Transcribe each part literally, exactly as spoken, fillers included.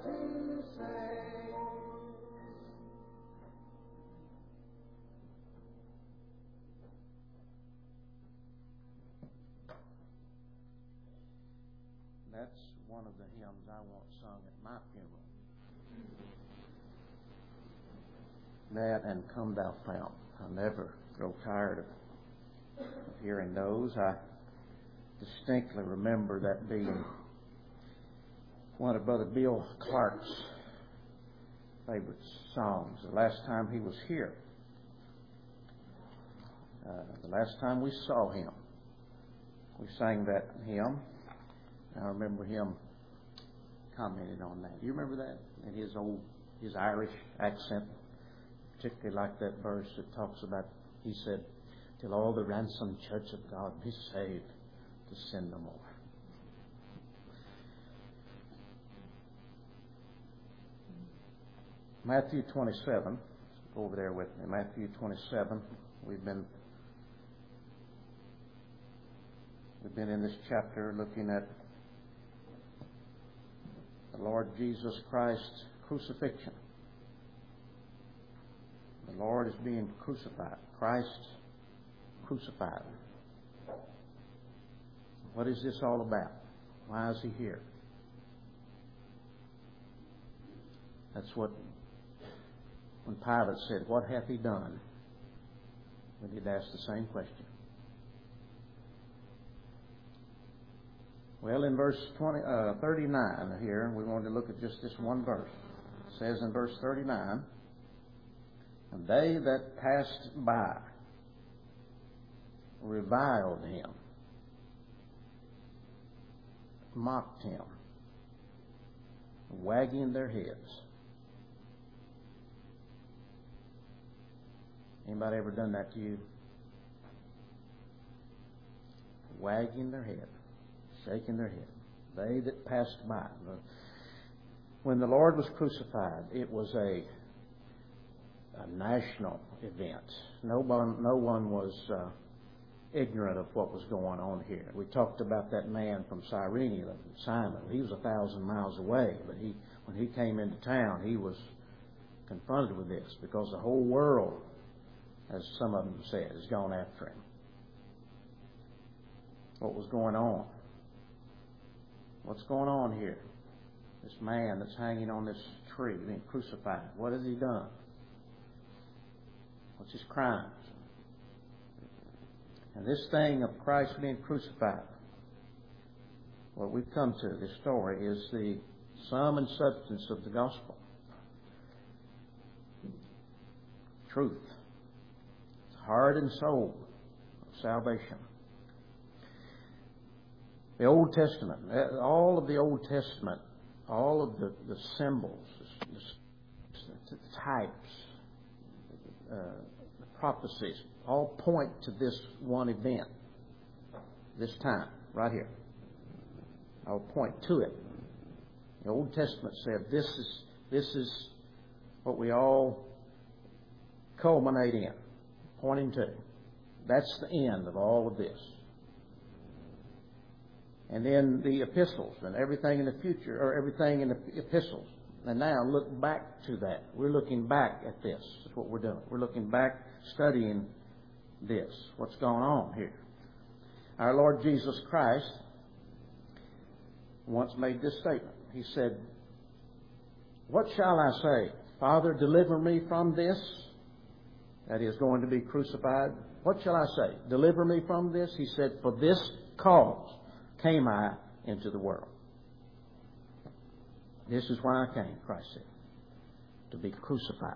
to say. That's one of the hymns I want sung at my funeral. That and Come Thou Fount. I'll never grow tired of, of hearing those. I distinctly remember that being one of Brother Bill Clark's favorite songs. The last time he was here, uh, the last time we saw him, we sang that hymn. I remember him commenting on that. Do you remember that? In his old, his Irish accent, particularly like that verse that talks about, he said, till all the ransomed church of God be saved, to sin no more. Matthew twenty-seven. Go over there with me. Matthew twenty-seven. We've been we've been in this chapter looking at the Lord Jesus Christ's crucifixion. The Lord is being crucified. Christ crucified. What is this all about? Why is He here? That's what, when Pilate said, what hath He done? We need to ask the same question. Well, in verse twenty, uh, thirty-nine here, we wanted to look at just this one verse. It says in verse thirty-nine, and they that passed by reviled Him, mocked Him, wagging their heads. Anybody ever done that to you? Wagging their head, shaking their head. They that passed by. When the Lord was crucified, it was a, a national event. No one, no one was uh, ignorant of what was going on here. We talked about that man from Cyrene, Simon. He was a thousand miles away, but he, when he came into town, he was confronted with this because the whole world, as some of them said, has gone after him. What was going on? What's going on here? This man that's hanging on this tree, being crucified. What has he done? What's his crimes? And this thing of Christ being crucified, what we've come to, this story, is the sum and substance of the gospel. Truth. It's heart and soul of salvation. The Old Testament, all of the Old Testament, all of the, the symbols, the, the types, uh, the prophecies, all point to this one event, this time, right here. I'll point to it. The Old Testament said this is this is what we all culminate in, pointing to. That's the end of all of this. And then the epistles and everything in the future, or everything in the epistles. And now look back to that. We're looking back at this. That's what we're doing. We're looking back, studying this. What's going on here? Our Lord Jesus Christ once made this statement. He said, what shall I say? Father, deliver me from this. That is going to be crucified. What shall I say? Deliver me from this. He said, for this cause came I into the world. This is why I came, Christ said, to be crucified.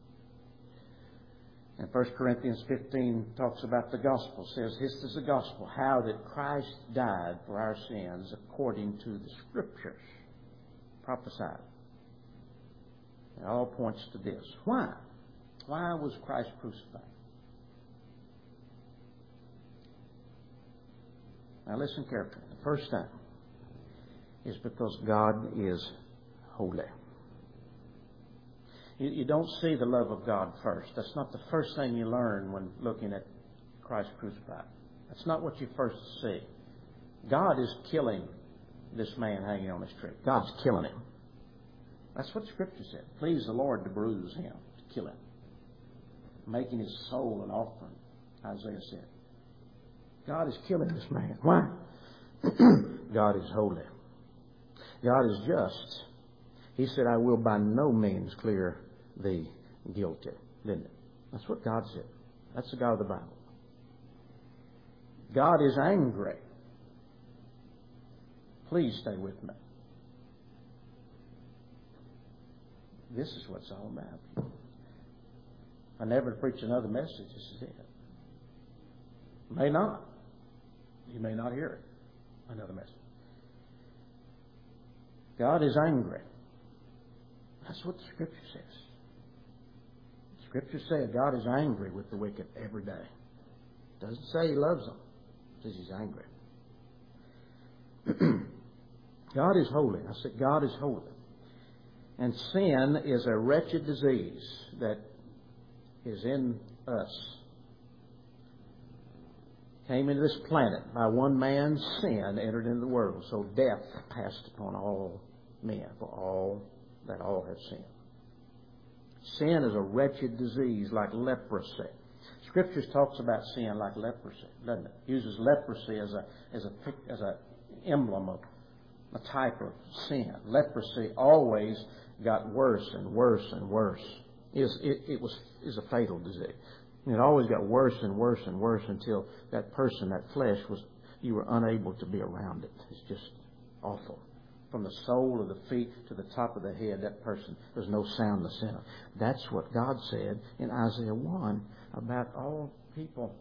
And First Corinthians fifteen talks about the gospel. Says, this is the gospel, how that Christ died for our sins according to the Scriptures. Prophesied. It all points to this. Why? Why was Christ crucified? Now listen carefully. The first thing is because God is holy. You, you don't see the love of God first. That's not the first thing you learn when looking at Christ crucified. That's not what you first see. God is killing this man hanging on this tree. God's killing him. That's what Scripture said. Please the Lord to bruise him, to kill him. Making his soul an offering, Isaiah said. God is killing this man. Why? God is holy. God is just. He said, I will by no means clear thee guilty. Didn't it? That's what God said. That's the God of the Bible. God is angry. Please stay with me. This is what it's all about. I never preach another message. This is it. May not. You may not hear it. Another message. God is angry. That's what the Scripture says. The Scripture says God is angry with the wicked every day. It doesn't say He loves them. It says He's angry. God is holy. I said God is holy. And sin is a wretched disease that is in us. Came into this planet by one man's sin entered into the world. So death passed upon all men, for all that all have sinned. Sin is a wretched disease like leprosy. Scriptures talks about sin like leprosy, doesn't it? Uses leprosy as a as a as a emblem of a type of sin. Leprosy always got worse and worse and worse. It, was, it, it was is a fatal disease. It always got worse and worse and worse until that person, that flesh, was you were unable to be around it. It's just awful. From the sole of the feet to the top of the head, that person, there's no soundness in it. That's what God said in Isaiah one about all people.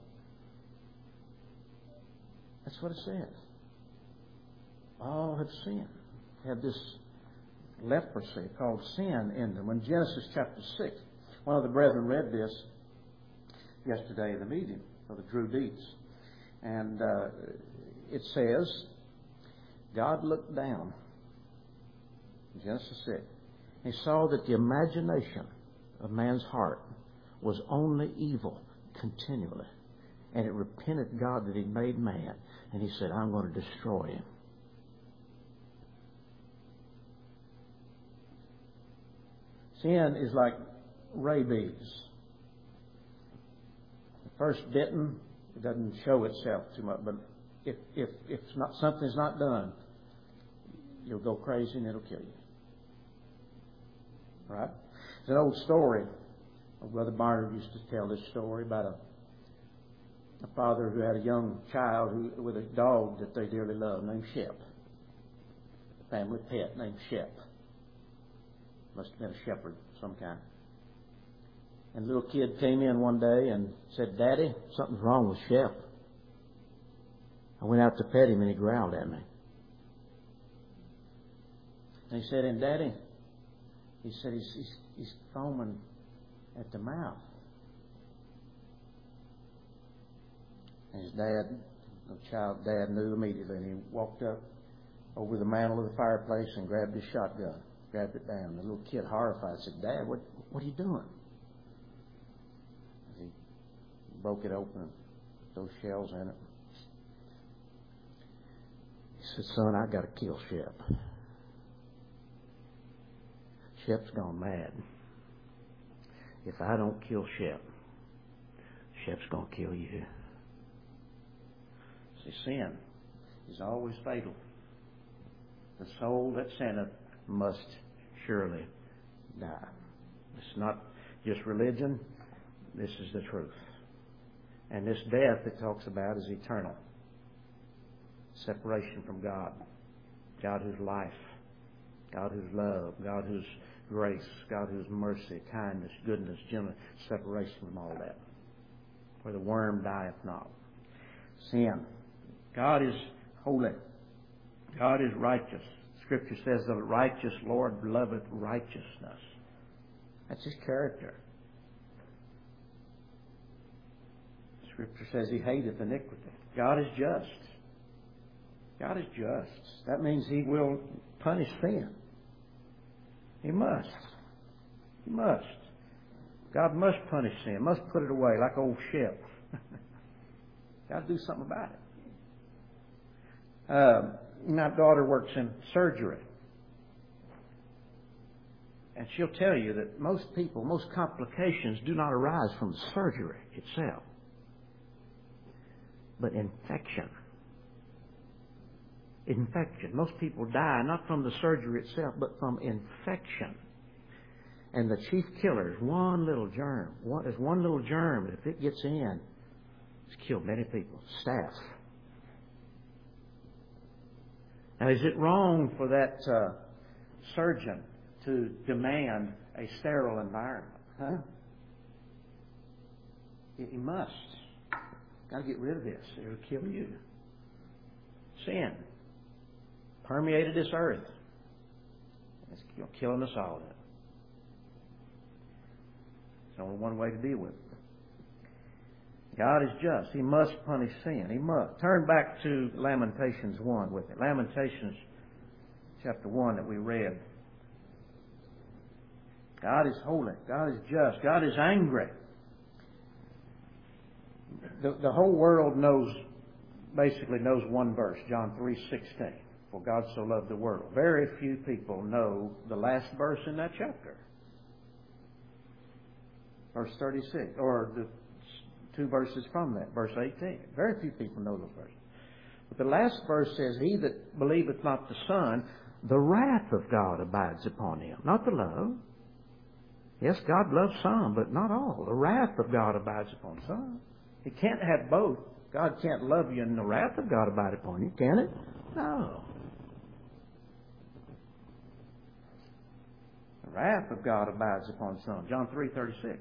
That's what it says. All have sinned. Have this leprosy called sin in them. In Genesis chapter six, one of the brethren read this yesterday in the meeting of the Drew Deets. And uh, it says, God looked down in Genesis six. He saw that the imagination of man's heart was only evil continually. And it repented God that He made man. And He said, I'm going to destroy him. Sin is like rabies. First bitten, it doesn't show itself too much, but if if if not something's not done, you'll go crazy and it'll kill you. Right? It's an old story. Brother Barnard used to tell this story about a a father who had a young child who, with a dog that they dearly loved named Shep. A family pet named Shep. Must have been a shepherd of some kind. And the little kid came in one day and said, Daddy, something's wrong with Shep. I went out to pet him and he growled at me. And he said, and Daddy, he said, he's, he's, he's foaming at the mouth. And his dad, the child dad knew immediately, and he walked up over the mantel of the fireplace and grabbed his shotgun, grabbed it down. The little kid, horrified, said, Dad, what, what are you doing? He broke it open and put those shells in it. He said, son, I got to kill Shep. Shep's gone mad. If I don't kill Shep, Shep's going to kill you. See, sin is always fatal. The soul that sinneth must surely die. It's not just religion. This is the truth. And this death it talks about is eternal. Separation from God. God who's life. God who's love. God who's grace. God who's mercy, kindness, goodness, gentleness. Separation from all that. Where the worm dieth not. Sin. God is holy. God is righteous. Scripture says the righteous Lord loveth righteousness. That's His character. Scripture says He hateth iniquity. God is just. God is just. That means He will punish sin. He must. He must. God must punish sin. Must put it away like old Shep. Got to do something about it. Uh, my daughter works in surgery. And she'll tell you that most people, most complications do not arise from the surgery itself, but infection. Infection. Most people die not from the surgery itself, but from infection. And the chief killer is one little germ. One, there's one little germ, and if it gets in, it's killed many people. Staph. Now, is it wrong for that uh, surgeon to demand a sterile environment? Huh? He must. Got to get rid of this. It'll kill you. Sin permeated this earth. It's killing us all. There's only one way to deal with it. God is just. He must punish sin. He must. Turn back to Lamentations one with me. Lamentations chapter one that we read. God is holy. God is just. God is angry. The, the whole world knows, basically knows one verse, John three sixteen. For God so loved the world. Very few people know the last verse in that chapter. Verse thirty-six, or the two verses from that, verse eighteen. Very few people know those verses. But the last verse says, He that believeth not the Son, the wrath of God abides upon him. Not the love. Yes, God loves some, but not all. The wrath of God abides upon some. He can't have both. God can't love you and the wrath of God abide upon you, can it? No. The wrath of God abides upon some. John three thirty-six.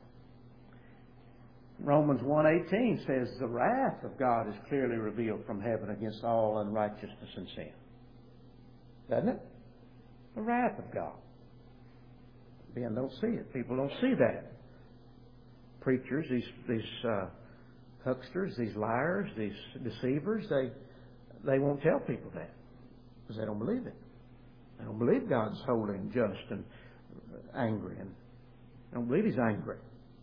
Romans one eighteen says the wrath of God is clearly revealed from heaven against all unrighteousness and sin. Doesn't it? The wrath of God. Men don't see it. People don't see that. Preachers, these these uh, hucksters, these liars, these deceivers, they they won't tell people that because they don't believe it. They don't believe God's holy and just and angry, and they don't believe He's angry.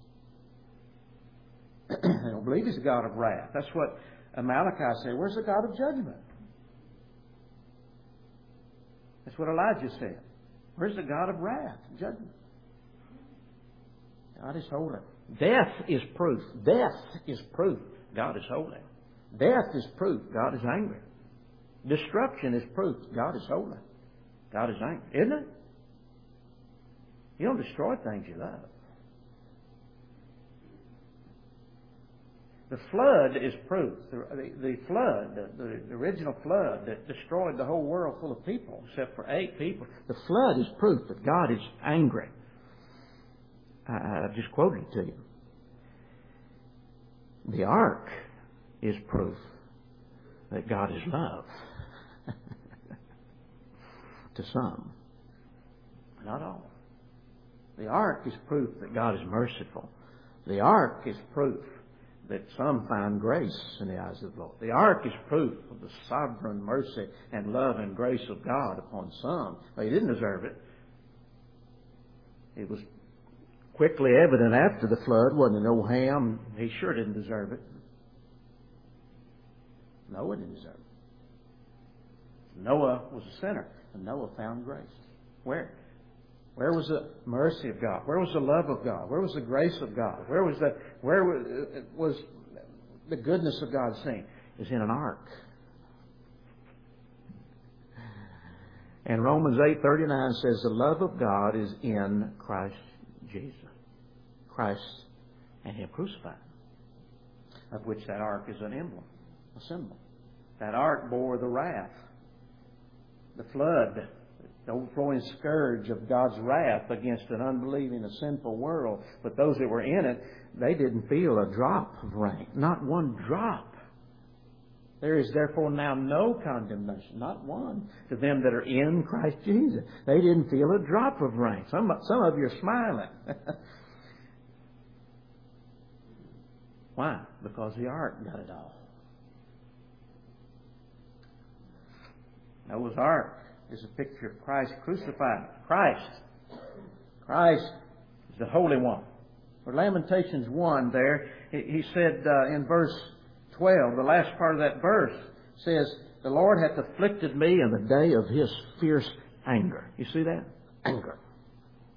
They don't believe He's a God of wrath. That's what Malachi said. Where's the God of judgment? That's what Elijah said. Where's the God of wrath, judgment? God is holy. Death is proof. Death is proof God is holy. Death is proof God is angry. Destruction is proof God is holy. God is angry. Isn't it? You don't destroy things you love. The flood is proof. The, the, the flood, the, the, the original flood that destroyed the whole world full of people, except for eight people. The flood is proof that God is angry. I, I just quoted it to you. The ark is proof that God is love. To some. Not all. The ark is proof that God is merciful. The ark is proof that some find grace in the eyes of the Lord. The ark is proof of the sovereign mercy and love and grace of God upon some. They didn't deserve it. It was quickly evident after the flood, wasn't it? Old Ham, he sure didn't deserve it. Noah didn't deserve it. Noah was a sinner, and Noah found grace. Where? Where was the mercy of God? Where was the love of God? Where was the grace of God? Where was the where was the goodness of God seen? It was in an ark. And Romans eight thirty-nine says the love of God is in Christ Jesus. Christ and Him crucified. Of which that ark is an emblem, a symbol. That ark bore the wrath, the flood, the overflowing scourge of God's wrath against an unbelieving, a sinful world. But those that were in it, they didn't feel a drop of rain. Not one drop. There is therefore now no condemnation, not one, to them that are in Christ Jesus. They didn't feel a drop of rain. Some, some of you are smiling. Why? Because the ark got it all. Noah's ark is a picture of Christ crucified. Christ. Christ is the Holy One. For Lamentations one there, he said uh, in verse twelve, the last part of that verse says, the Lord hath afflicted me in the day of His fierce anger. You see that? Anger.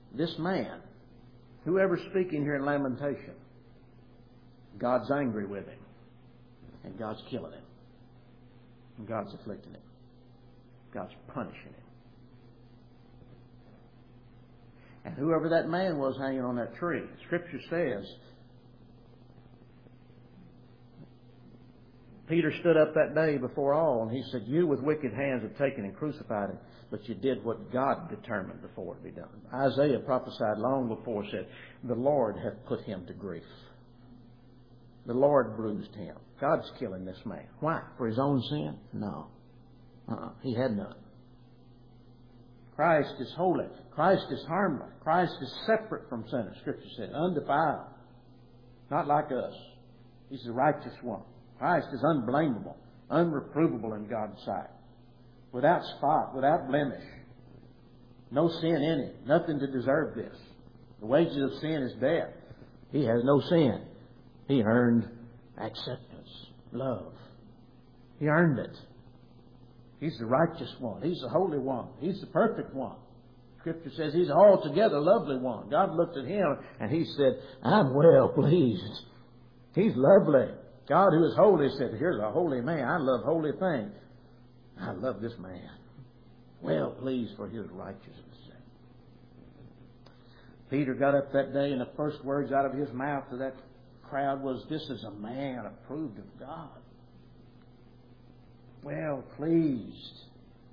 this man, whoever's speaking here in Lamentation, God's angry with him. And God's killing him. And God's afflicting him. God's punishing him. And whoever that man was hanging on that tree, Scripture says, Peter stood up that day before all, and he said, you with wicked hands have taken and crucified him, but you did what God determined before it be done. Isaiah prophesied long before, said, the Lord hath put him to grief. The Lord bruised him. God's killing this man. Why? For his own sin? No. Uh-uh. He had none. Christ is holy. Christ is harmless. Christ is separate from sinners, Scripture said, undefiled. Not like us. He's the righteous one. Christ is unblameable, unreprovable in God's sight. Without spot, without blemish. No sin in him. Nothing to deserve this. The wages of sin is death. He has no sin. He earned acceptance, love. He earned it. He's the righteous one. He's the holy one. He's the perfect one. Scripture says He's altogether lovely one. God looked at Him and He said, I'm well pleased. He's lovely. God who is holy said, here's a holy man. I love holy things. I love this man. Well pleased for His righteousness. Peter got up that day and the first words out of his mouth to that crowd was, this is a man approved of God. Well pleased.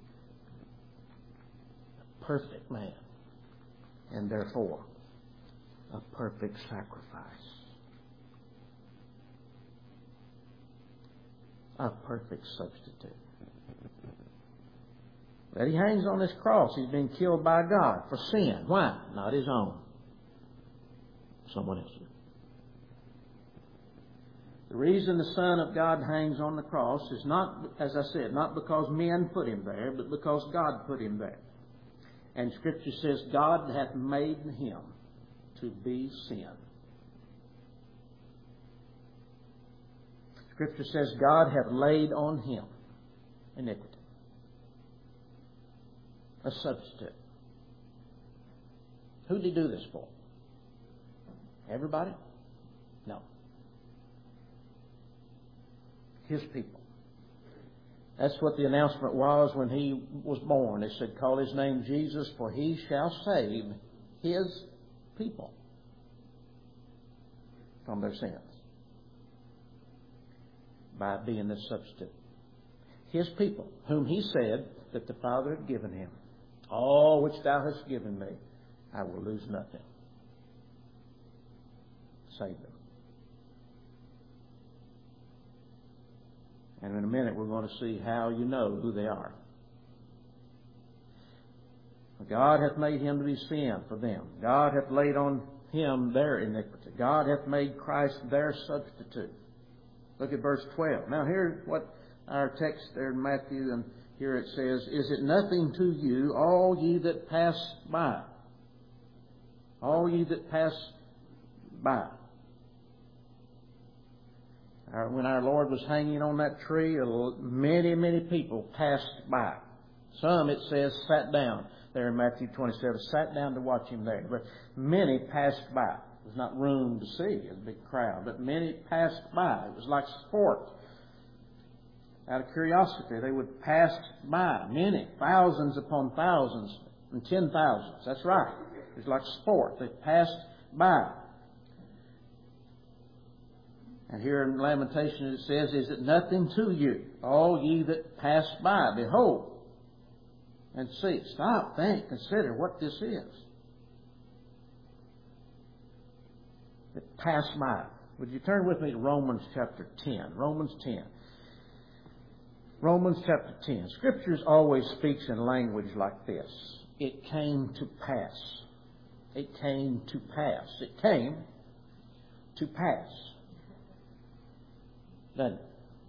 A perfect man. And therefore, a perfect sacrifice. A perfect substitute. That He hangs on this cross. He's been killed by God for sin. Why? Not His own. Someone else's. The reason the Son of God hangs on the cross is not, as I said, not because men put Him there, but because God put Him there. And Scripture says, God hath made Him to be sin. Scripture says, God hath laid on Him iniquity. A substitute. Who did He do this for? Everybody? No. His people. That's what the announcement was when He was born. They said, call His name Jesus, for He shall save His people from their sins. By being the substitute. His people, whom He said that the Father had given Him. All which Thou hast given me, I will lose nothing. Save them. And in a minute we're going to see how you know who they are. God hath made Him to be sin for them. God hath laid on Him their iniquity. God hath made Christ their substitute. Look at verse twelve. Now here's what our text there in Matthew, and here it says, is it nothing to you, all ye that pass by? All ye that pass by. When our Lord was hanging on that tree, many, many people passed by. Some, it says, sat down there in Matthew twenty-seven, sat down to watch Him there. But many passed by. There's not room to see, a big crowd, but many passed by. It was like sport. Out of curiosity, they would pass by. Many, thousands upon thousands, and ten thousands. That's right. It was like sport. They passed by. And here in Lamentation it says, is it nothing to you, all ye that pass by? Behold, and see. Stop, think, consider what this is. That pass by. Would you turn with me to Romans chapter ten? Romans ten. Romans chapter ten. Scriptures always speaks in language like this. It came to pass. It came to pass. It came to pass. Then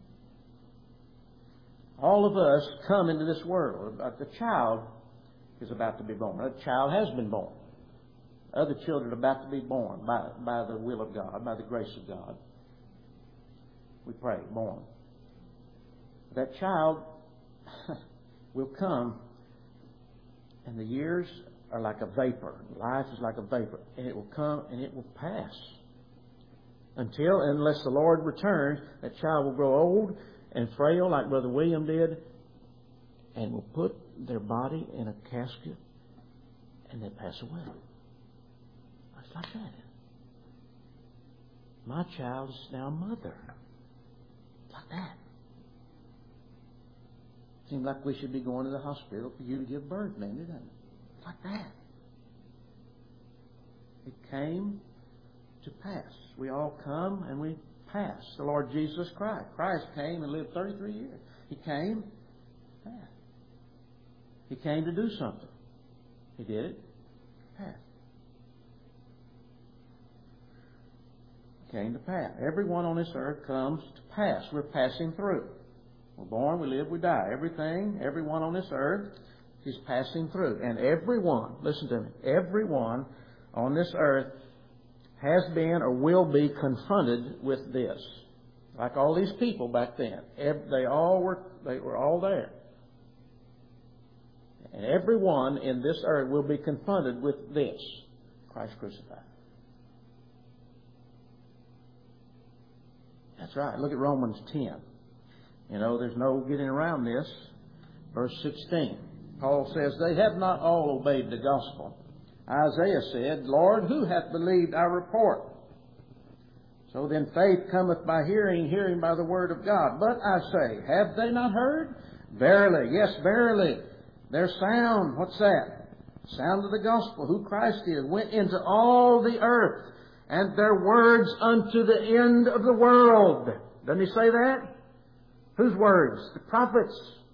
all of us come into this world. The child is about to be born. The child has been born. Other children are about to be born by, by the will of God, by the grace of God. We pray, born. That child will come, and the years are like a vapor. Life is like a vapor. And it will come and it will pass. Until, unless the Lord returns, that child will grow old and frail like Brother William did, and will put their body in a casket and they pass away. It's like that. My child is now a mother. Like that. Seems like we should be going to the hospital for you to give birth, man, doesn't it? Like that. It came to pass. We all come and we pass. The Lord Jesus Christ. Christ came and lived thirty-three years. He came. Passed. He came to do something. He did it. Passed. Came to pass. Everyone on this earth comes to pass. We're passing through. We're born, we live, we die. Everything, everyone on this earth is passing through. And everyone, listen to me, everyone on this earth has been or will be confronted with this. Like all these people back then. They all were, they were all there. And everyone in this earth will be confronted with this. Christ crucified. That's right. Look at Romans ten. You know, there's no getting around this. Verse sixteen. Paul says, they have not all obeyed the gospel. Isaiah said, Lord, who hath believed our report? So then faith cometh by hearing, hearing by the word of God. But I say, have they not heard? Verily, yes, verily. Their sound, what's that? Sound of the gospel, who Christ is, went into all the earth, and their words unto the end of the world. Doesn't he say that? Whose words? The prophets.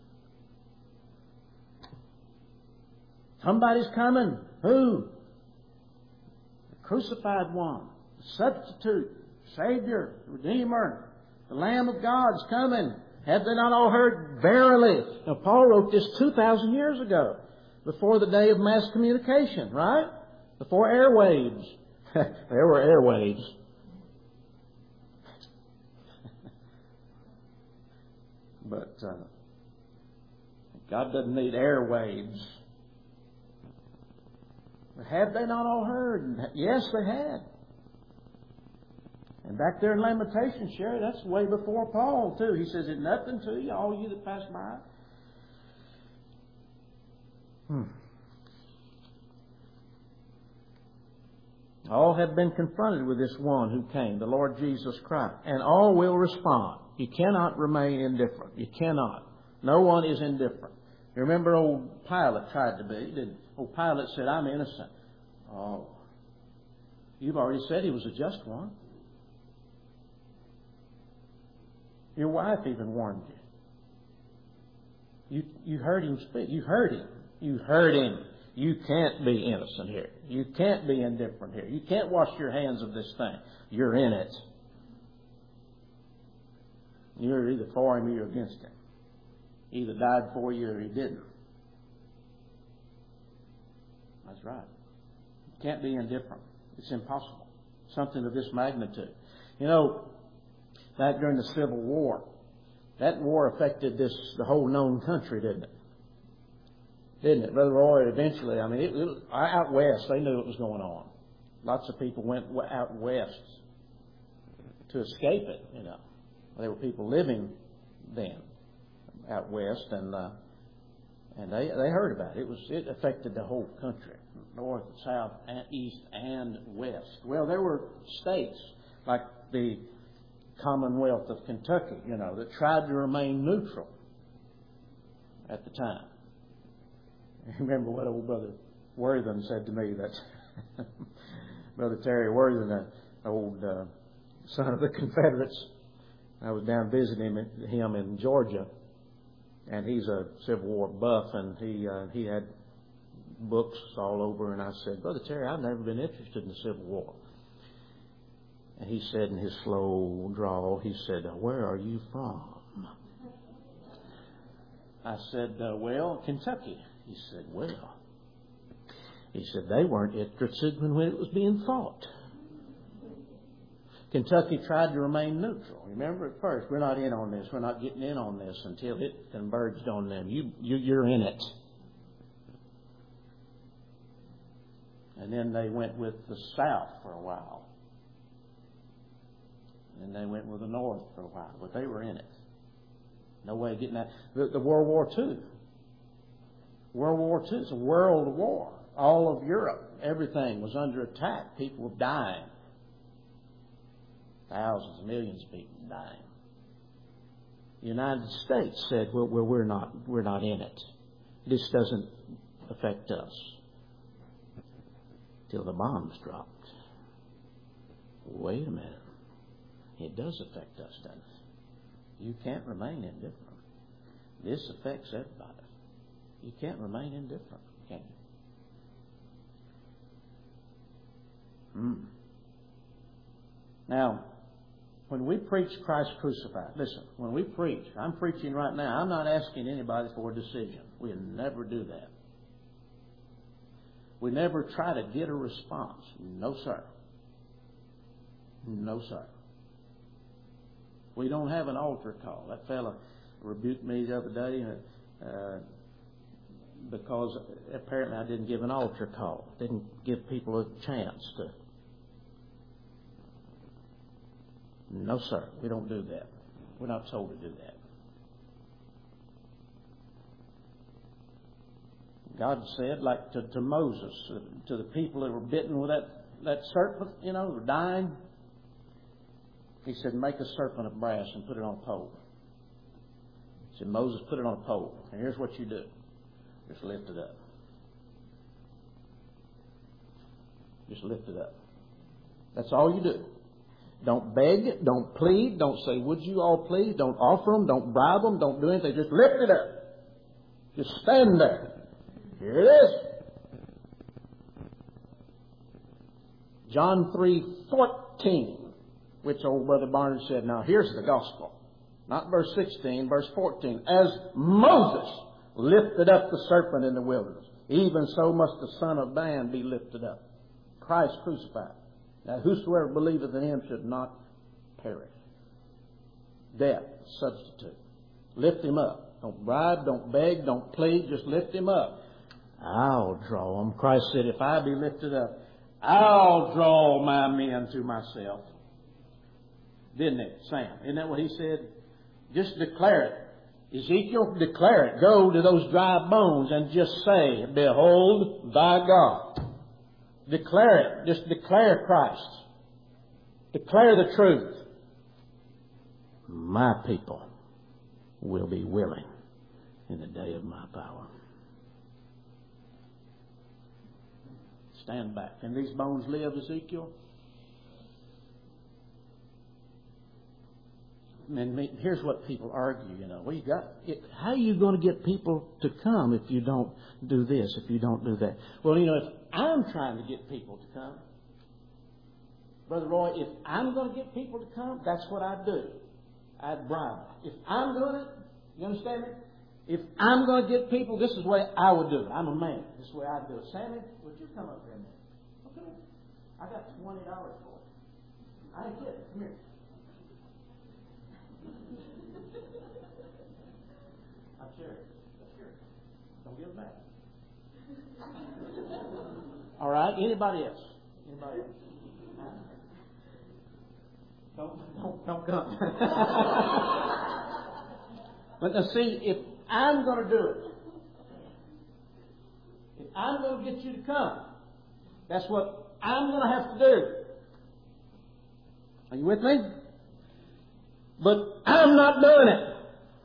Somebody's coming. Who? The crucified one. The substitute. Savior. Redeemer. The Lamb of God's coming. Have they not all heard? Verily. Now Paul wrote this two thousand years ago. Before the day of mass communication, right? Before airwaves. There were airwaves. But uh, God doesn't need airwaves. But have they not all heard? Yes, they had. And back there in Lamentations, Sherry, that's way before Paul, too. He says, it's nothing to you, all you that pass by. Hmm. All have been confronted with this one who came, the Lord Jesus Christ. And all will respond. You cannot remain indifferent. You cannot. No one is indifferent. You remember old Pilate tried to be, didn't he? Old Pilate said, I'm innocent. Oh, you've already said he was a just one. Your wife even warned you. You, you heard him speak. You heard him. You heard him. You can't be innocent here. You can't be indifferent here. You can't wash your hands of this thing. You're in it. You're either for him or you're against him. He either died for you or he didn't. That's right. You can't be indifferent. It's impossible. Something of this magnitude. You know, back during the Civil War, that war affected this the whole known country, didn't it? Didn't it? Brother Roy, eventually, I mean, it, it, out west, they knew what was going on. Lots of people went out west to escape it, you know. There were people living then out west, and uh, and they they heard about it. It was it affected the whole country, north, south, and east, and west. Well, there were states like the Commonwealth of Kentucky, you know, that tried to remain neutral at the time. Remember what old Brother Worthen said to me, that Brother Terry Worthen, an old uh, son of the Confederates. I was down visiting him, him in Georgia, and he's a Civil War buff, and he uh, he had books all over, and I said, Brother Terry, I've never been interested in the Civil War. And he said in his slow drawl, he said, where are you from? I said, uh, well, Kentucky. He said, well, he said, they weren't interested when it was being fought. Kentucky tried to remain neutral. Remember at first, we're not in on this. We're not getting in on this until it converged on them. You, you, you're in it. And then they went with the South for a while. And then they went with the North for a while. But they were in it. No way of getting that. The, the World War Two. World War Two is a world war. All of Europe, everything was under attack. People were dying. Thousands, millions of people dying. The United States said, well, well, we're not, we're not in it. This doesn't affect us. Till the bombs dropped. Wait a minute. It does affect us, doesn't it? You can't remain indifferent. This affects everybody. You can't remain indifferent, can you? Hmm. Now, when we preach Christ crucified, listen, when we preach, I'm preaching right now, I'm not asking anybody for a decision. We'll never do that. We never try to get a response. No, sir. No, sir. We don't have an altar call. That fella rebuked me the other day uh, because apparently I didn't give an altar call. Didn't give people a chance to. No, sir. We don't do that. We're not told to do that. God said, like to, to Moses, to the people that were bitten with that, that serpent, you know, were dying. He said, make a serpent of brass and put it on a pole. He said, Moses, put it on a pole. And here's what you do. Just lift it up. Just lift it up. That's all you do. Don't beg, don't plead, don't say, would you all please? Don't offer them, don't bribe them, don't do anything. Just lift it up. Just stand there. Here it is. John three fourteen, which old Brother Barnard said, now here's the gospel. Not verse sixteen, verse fourteen. As Moses lifted up the serpent in the wilderness, even so must the Son of Man be lifted up. Christ crucified. Now whosoever believeth in him should not perish. Death, substitute. Lift him up. Don't bribe, don't beg, don't plead, just lift him up. I'll draw them. Christ said, if I be lifted up, I'll draw my men to myself. Didn't it, Sam? Isn't that what he said? Just declare it. Ezekiel, declare it. Go to those dry bones and just say, behold thy God. Declare it. Just declare Christ. Declare the truth. My people will be willing in the day of my power. Stand back. Can these bones live, Ezekiel? And here's what people argue, you know. Well, you got it, how are you going to get people to come if you don't do this, if you don't do that? Well, you know, if I'm trying to get people to come, Brother Roy, if I'm going to get people to come, that's what I do. I bribe them. If I'm doing it, you understand me? If I'm going to get people, this is the way I would do it. I'm a man. This is the way I do it. Sammy, would you come up here a minute? Okay. I got twenty dollars for it. I ain't kidding. Come here. I'm serious. I'm serious. Don't give it back. All right. Anybody else? Anybody else? Don't, don't, don't come. But now see, if I'm going to do it, if I'm going to get you to come, that's what I'm going to have to do. Are you with me? But I'm not doing it.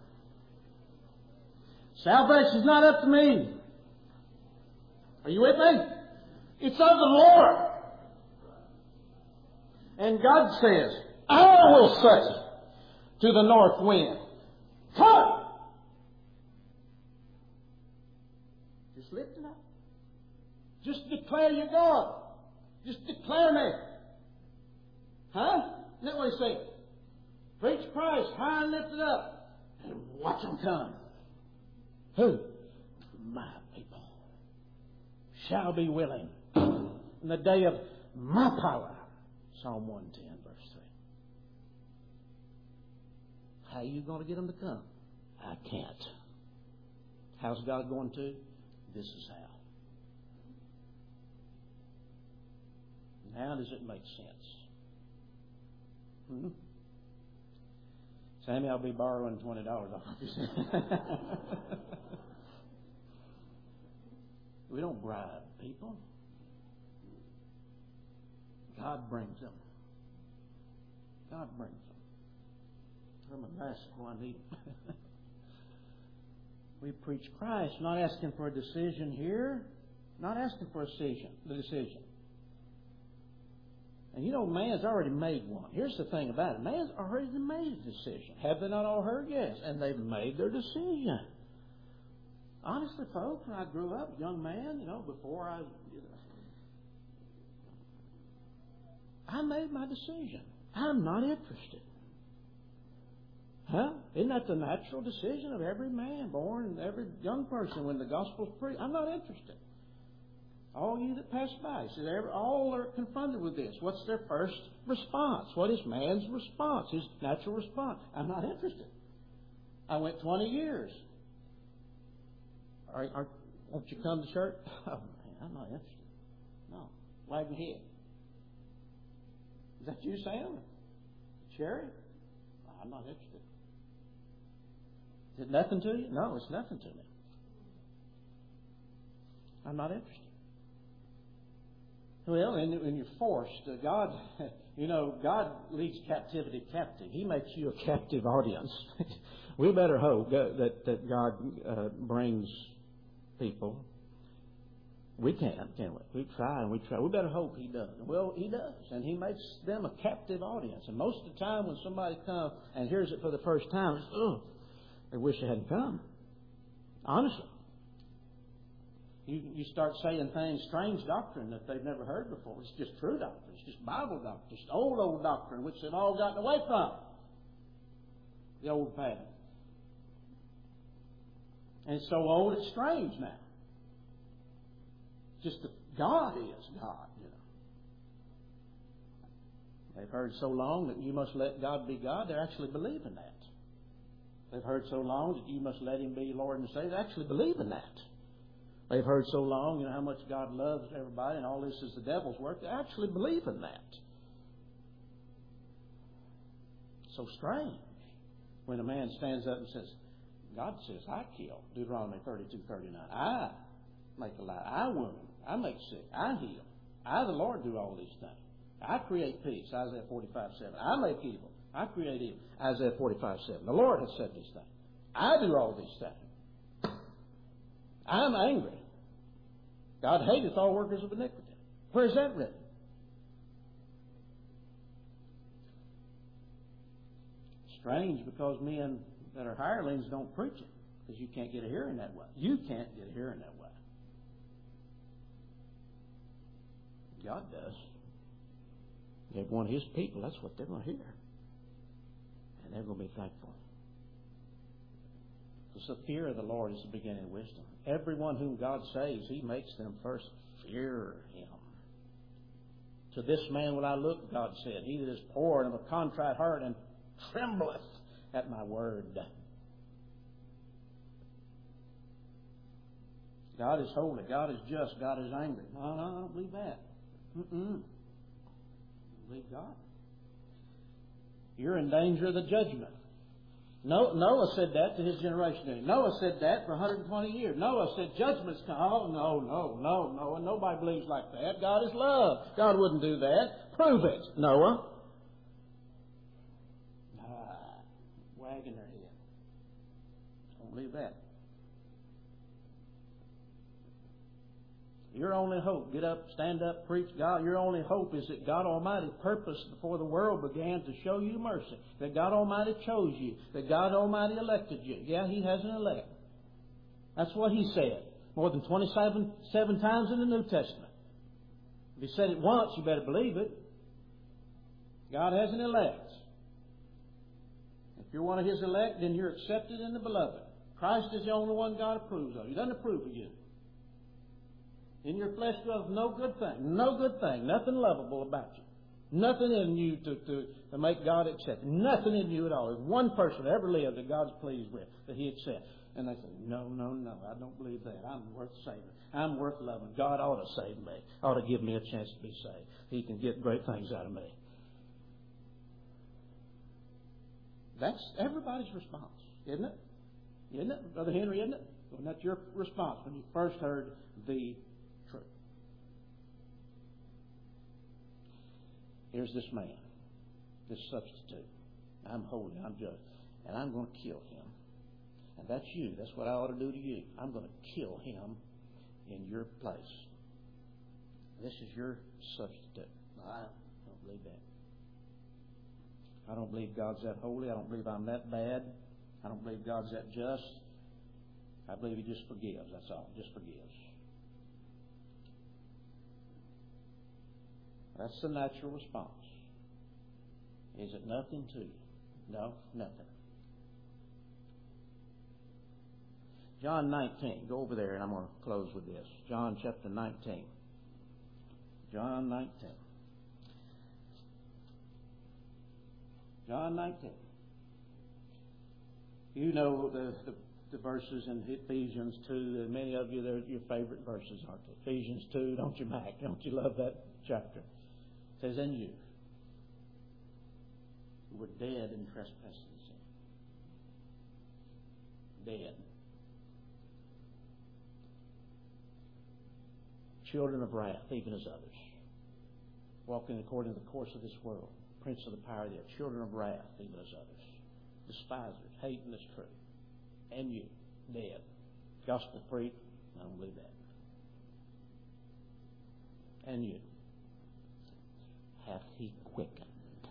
Salvation's not up to me. Are you with me? It's of the Lord. And God says, I will say to the north wind, come. Just lift it up. Just declare your God. Just declare me. Huh? Isn't that what he said? Preach Christ, high and lifted up, and watch them come. Who? My people shall be willing in the day of my power. Psalm one ten, verse three. How are you going to get them to come? I can't. How's God going to? This is how. How does it make sense? Hmm? Sammy, I'll be borrowing twenty dollars off you. We don't bribe people. God brings them. God brings them. I'm a bicycle, I need them. We preach Christ, not asking for a decision here, not asking for a decision, the decision. And you know, man's already made one. Here's the thing about it. Man's already made a decision. Have they not all heard? Yes. And they've made their decision. Honestly, folks, when I grew up, young man, you know, before I, you know, I made my decision. I'm not interested. Huh? Isn't that the natural decision of every man born, every young person when the gospel's preached? I'm not interested. All you that pass by, he says, all are confronted with this. What's their first response? What is man's response? His natural response? I'm not interested. I went twenty years. Are, are, won't you come to church? Oh, man, I'm not interested. No. Wag your head. Is that you, Sam? Sherry? I'm not interested. Is it nothing to you? No, it's nothing to me. I'm not interested. Well, and, and you're forced. Uh, God, you know, God leads captivity captive. He makes you a captive audience. We better hope that, that God uh, brings people. We can, can't we? We try and we try. We better hope He does. Well, He does. And He makes them a captive audience. And most of the time when somebody comes and hears it for the first time, it's, oh, they wish they hadn't come. Honestly. You, you start saying things, strange doctrine that they've never heard before. It's just true doctrine. It's just Bible doctrine. It's old, old doctrine, which they've all gotten away from. The old pattern. And it's so old, it's strange now. Just that God is God, you know. They've heard so long that you must let God be God, they're actually believing that. They've heard so long that you must let Him be Lord and Savior, they actually believe in that. They've heard so long, you know, how much God loves everybody and all this is the devil's work. They actually believe in that. So strange when a man stands up and says, God says, I kill. Deuteronomy thirty-two thirty-nine. I make alive. I wound. I make sick. I heal. I, the Lord, do all these things. I create peace. Isaiah forty-five seven. I make evil. I create evil. Isaiah forty-five seven. The Lord has said these things. I do all these things. I'm angry. God hateth all workers of iniquity. Where is that written? Strange, because men that are hirelings don't preach it, because you can't get a hearing that way. You can't get a hearing that way. God does. You have one of His people, that's what they're going to hear. And they're going to be thankful. Because the fear of the Lord is the beginning of wisdom. Everyone whom God saves, He makes them first fear Him. To this man will I look, God said, he that is poor and of a contrite heart and trembleth at my word. God is holy. God is just. God is angry. No, no, I don't believe that. Mm-mm. I believe God. You're in danger of the judgment. Noah said that to his generation. Noah said that for one hundred twenty years. Noah said judgment's coming. Oh, no, no, no, Noah. Nobody believes like that. God is love. God wouldn't do that. Prove it, Noah. Ah, wagging their head. Don't believe that. Your only hope, get up, stand up, preach God. Your only hope is that God Almighty purposed before the world began to show you mercy. That God Almighty chose you. That God Almighty elected you. Yeah, He has an elect. That's what He said. More than twenty-seven seven times in the New Testament. If He said it once, you better believe it. God has an elect. If you're one of His elect, then you're accepted in the beloved. Christ is the only one God approves of. He doesn't approve of you. In your flesh dwelleth no good thing. No good thing. Nothing lovable about you. Nothing in you to, to, to make God accept. Nothing in you at all. There's one person that ever lived that God's pleased with, that He accepts. And they say, no, no, no, I don't believe that. I'm worth saving. I'm worth loving. God ought to save me. Ought to give me a chance to be saved. He can get great things out of me. That's everybody's response, isn't it? Isn't it, Brother Henry, isn't it? Wasn't that your response when you first heard the truth? Here's this man, this substitute. I'm holy, I'm just, and I'm going to kill him. And that's you. That's what I ought to do to you. I'm going to kill him in your place. This is your substitute. I don't believe that. I don't believe God's that holy. I don't believe I'm that bad. I don't believe God's that just. I believe He just forgives. That's all. Just forgives. That's the natural response. Is it nothing to you? No, nothing. John nineteen. Go over there and I'm going to close with this. John chapter nineteen. John nineteen. John nineteen. You know the, the, the verses in Ephesians two. Many of you, they're your favorite verses, aren't they? Ephesians two, don't you, Mac? Don't you love that chapter? It says, "And you were dead in trespasses and sin." Dead. Children of wrath, even as others. Walking according to the course of this world. Prince of the power of the air. Children of wrath, even as others. Despisers, hating this truth. And you, dead. Gospel preached, I don't believe that. And you, hath He quickened.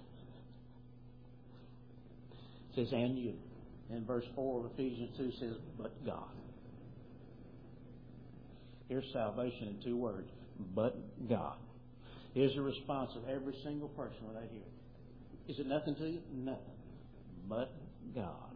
It says, and you. And verse four of Ephesians two says, but God. Here's salvation in two words. But God. Here's the response of every single person when they hear it. Is it nothing to you? Nothing. But God.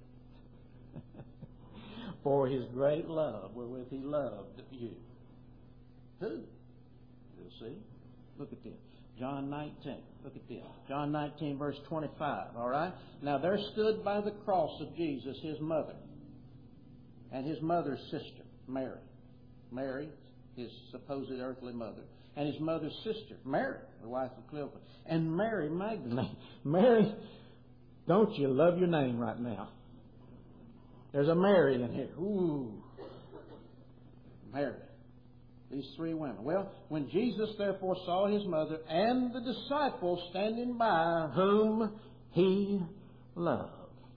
For His great love wherewith He loved you. Who? You'll see. Look at this. John nineteen. Look at this. John nineteen, verse twenty-five. All right? Now there stood by the cross of Jesus His mother and His mother's sister, Mary. Mary, His supposed earthly mother. And His mother's sister, Mary, the wife of Cleopas. And Mary Magdalene. Mary, don't you love your name right now? There's a Mary in here. Ooh. Mary. These three women. Well, when Jesus therefore saw His mother and the disciples standing by whom He loved.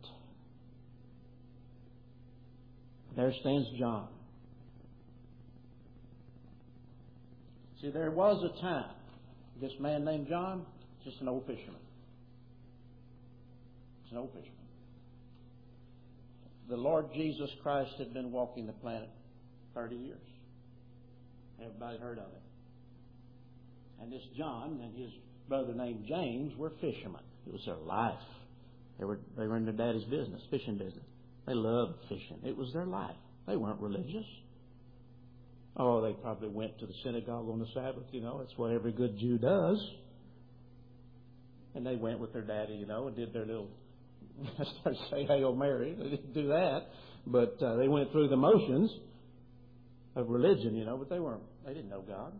There stands John. See, there was a time, this man named John, just an old fisherman. Just an old fisherman. The Lord Jesus Christ had been walking the planet thirty years. Everybody heard of it. And this John and his brother named James were fishermen. It was their life. They were they were in their daddy's business, fishing business. They loved fishing. It was their life. They weren't religious. Oh, they probably went to the synagogue on the Sabbath, you know. That's what every good Jew does. And they went with their daddy, you know, and did their little, I started to say Hail Mary. They didn't do that. But uh, they went through the motions of religion, you know, but they weren't, they didn't know God.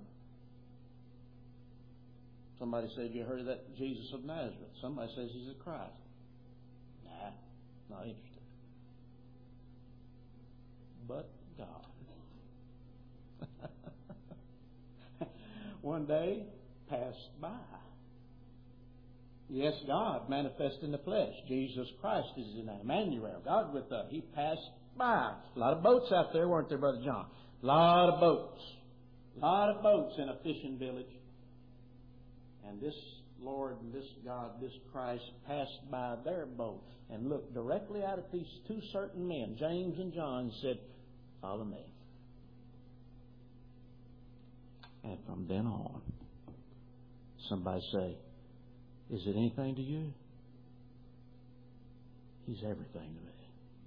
Somebody said, you heard of that Jesus of Nazareth? Somebody says He's the Christ. Nah, not interested. But God. One day passed by. Yes, God manifest in the flesh. Jesus Christ is His name. Emmanuel, God with us. He passed by. A lot of boats out there, weren't there, Brother John? A lot of boats. A lot of boats in a fishing village. And this Lord and this God, this Christ, passed by their boat and looked directly out at these two certain men, James and John, and said, follow me. And from then on, somebody say, is it anything to you? He's everything to me.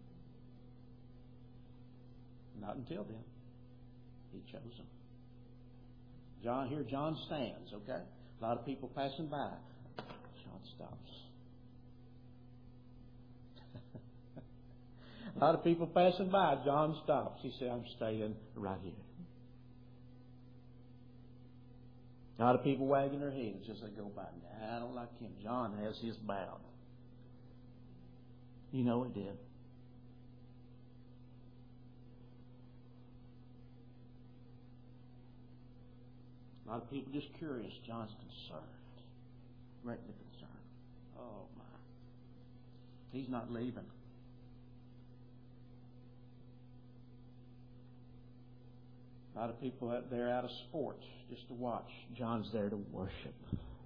Not until then. He chose him. John, here John stands, okay? A lot of people passing by. John stops. A lot of people passing by. John stops. He said, I'm staying right here. A lot of people wagging their heads as they go by. Nah, I don't like him. John has his bowed. You know he did. A lot of people just curious. John's concerned. Greatly concerned. Oh, my. He's not leaving. A lot of people out there out of sport just to watch. John's there to worship.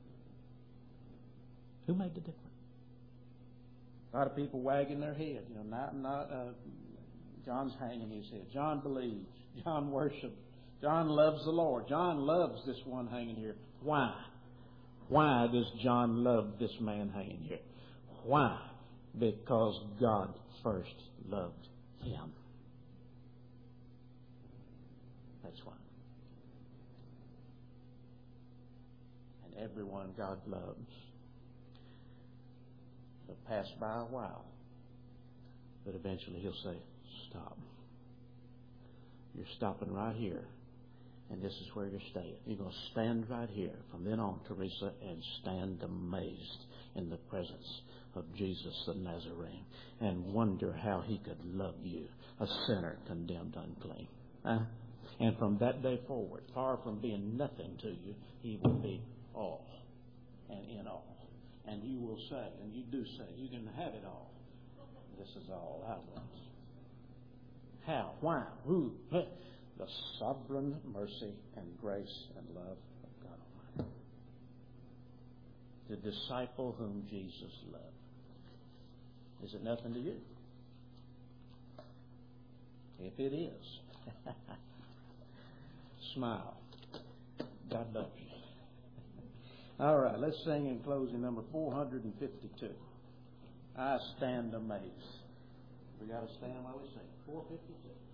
Who made the difference? A lot of people wagging their head. You know, not not. Uh, John's hanging his head. John believes. John worships. John loves the Lord. John loves this one hanging here. Why? Why does John love this man hanging here? Why? Because God first loved him. That's why. And everyone God loves will pass by a while, but eventually he'll say, stop. You're stopping right here, and this is where you're staying. You're going to stand right here from then on, Teresa, and stand amazed in the presence of Jesus the Nazarene and wonder how he could love you, a sinner condemned unclean. Huh? And from that day forward, far from being nothing to you, he will be all and in all. And you will say, and you do say, you can have it all. This is all I want. How? Why? Who? The sovereign mercy and grace and love of God Almighty. The disciple whom Jesus loved. Is it nothing to you? If it is, smile. God loves you. All right, let's sing in closing number four hundred fifty-two. I stand amazed. We got to stand while we sing. four fifty-two.